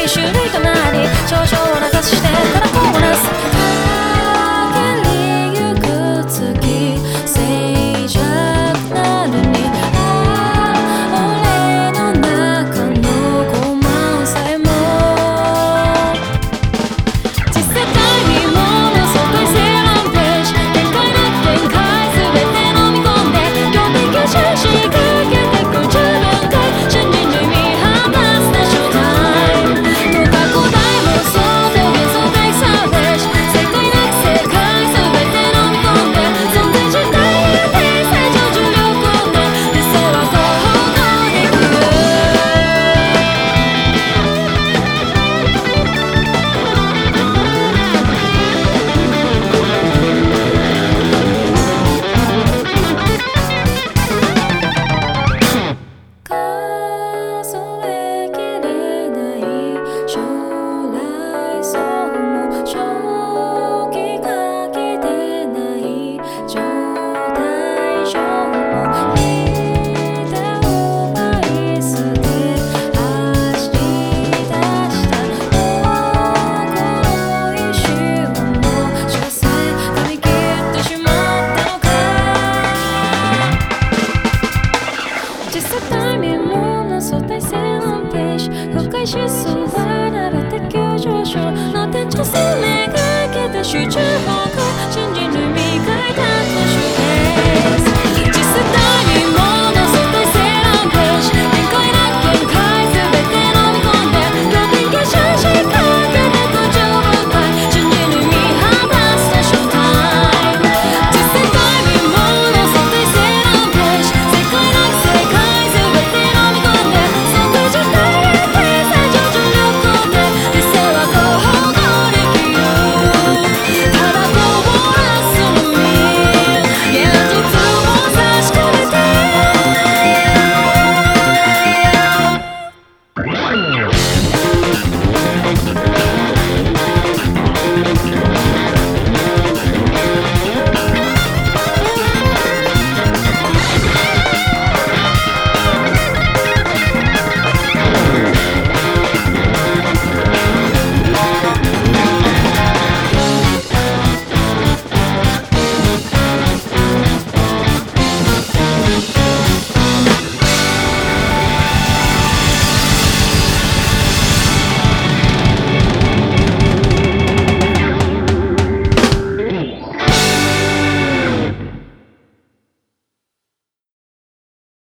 に種類となり少々な雑してたらこうなす陰りゆく月静寂なのに俺の中の傲慢さえも実世界にもの相対性ランページ限界なき限界全て飲み込んで標的を終始かけてく自分が真人類見放つでしょうタイムと過去大妄想で幻想的サーベージ正解なき正解全て飲み込んで存在自体や定正上重力をね理想は後方に行く数えきれない将来像も正気が来てない状態上も手を倍数で走り出した心一瞬も修正噛み切ってしまったのか実際タイミングの相対性ランページ不快指数は並べて急上昇の天地性めがけた集中法